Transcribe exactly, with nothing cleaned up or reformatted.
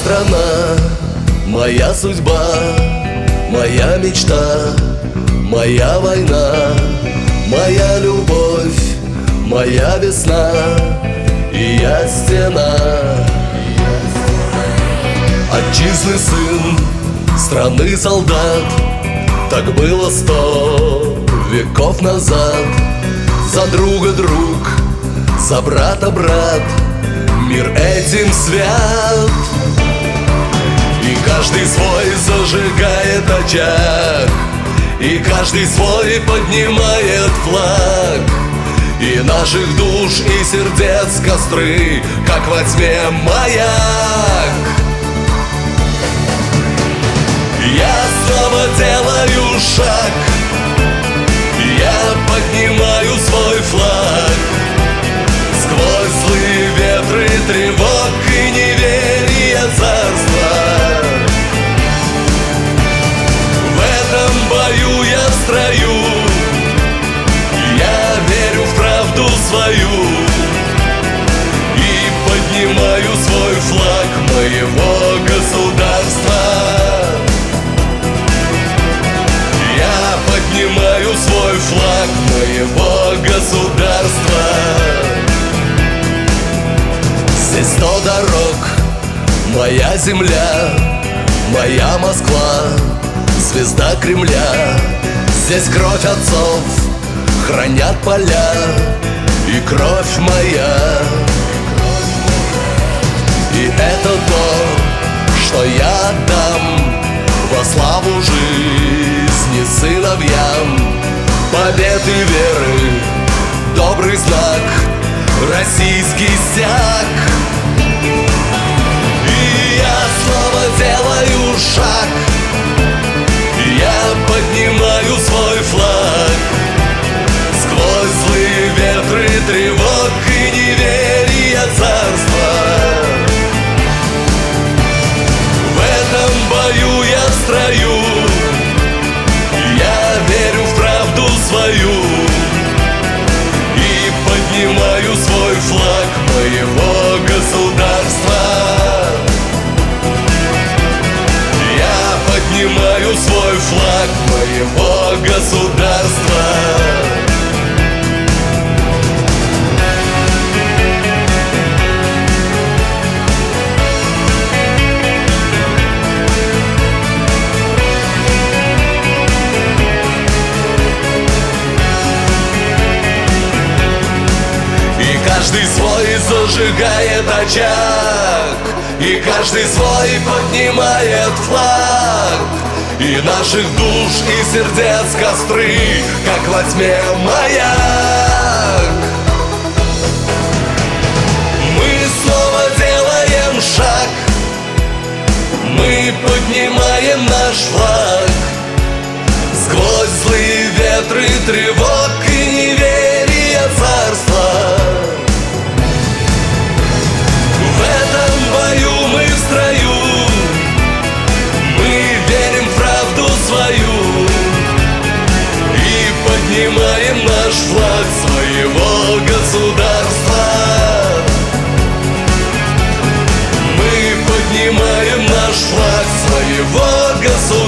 страна, моя судьба, моя мечта, моя война, моя любовь, моя весна, и я стена. Отчизны сын, страны солдат, так было сто веков назад. За друга друг, за брата брат, мир этим свят. И каждый свой зажигает очаг, и каждый свой поднимает флаг, и наших душ и сердец костры, как во тьме маяк. Я снова делаю шаг, я поднимаю свой флаг сквозь злые ветры тревог и неверия царства. В этом бою я в строю, я верю в правду свою и поднимаю свой флаг моего государства. Я поднимаю свой флаг моего государства. Здесь сто дорог, моя земля, моя Москва, звезда Кремля. Здесь кровь отцов хранят поля, и кровь моя. И это то, что я отдам во славу жизни сыновьям. Победы веры, добрый знак, российский стяг. И я снова делаю шаг, я поднимаю свой флаг сквозь злые ветры тревог и неверия царства. В этом бою я в строю, я верю в правду свою и поднимаю свой флаг моего государства. Я поднимаю свой флаг моего государства. Каждый свой зажигает очаг, и каждый свой поднимает флаг, и наших душ и сердец костры, как во тьме маяк. Мы снова делаем шаг, мы поднимаем наш флаг сквозь злые ветры тревог и неверия царства. В этом бою мы в строю, мы верим в правду свою и поднимаем наш флаг своего государства. Мы поднимаем наш флаг своего государства.